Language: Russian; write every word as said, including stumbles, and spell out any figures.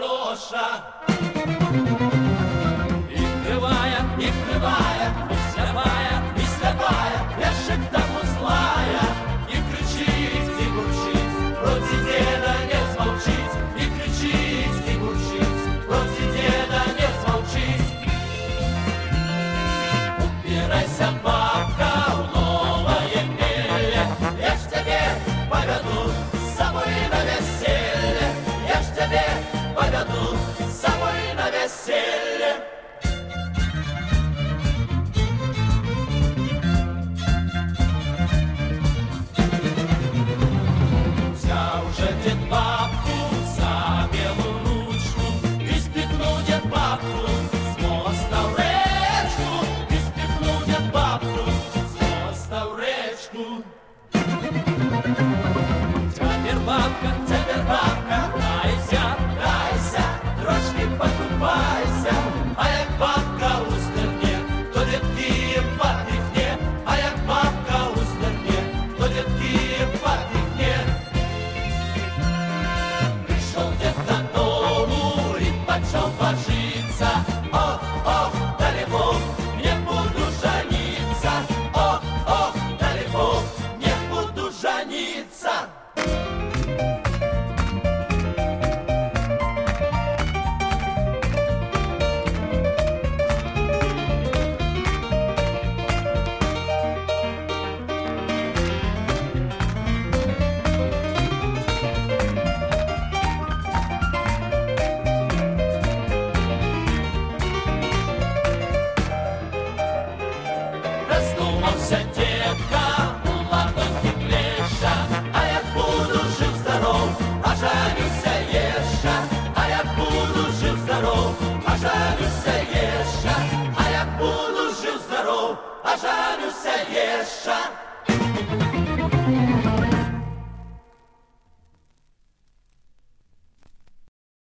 хороша. І кривая, і кривая, і слепая, і слепая, яшек тому злая. І кричить, і бурчить, проти деда не змолчить. І кричить, і бурчить, проти деда не змолчить. Убирайся, бабка, в новое мелье, я ж тебе поведу с собой на веселье, я ж тебе поведу с собой на веселье. Взял же дед бабку за белую ручку, и спихнул дед бабку с моста в речку, и спихнул дед бабку с моста в речку. Теперь бабка, теперь бабка, кайся, кайся, трошки покупайся. А як бабка устерне, то дядки потихне. А як бабка устерне, то дядки потихне. Пришел дед додому и почал божиться. Ох, ох, далеко не буду жениться. Ох, ох, далеко не буду жениться. Раздумался детка, у ладонки плеша. А як буду жив-здоров, а женюся єша. А як буду жив-здоров, а женюся єша. А як буду жив-здоров, а женюся єша.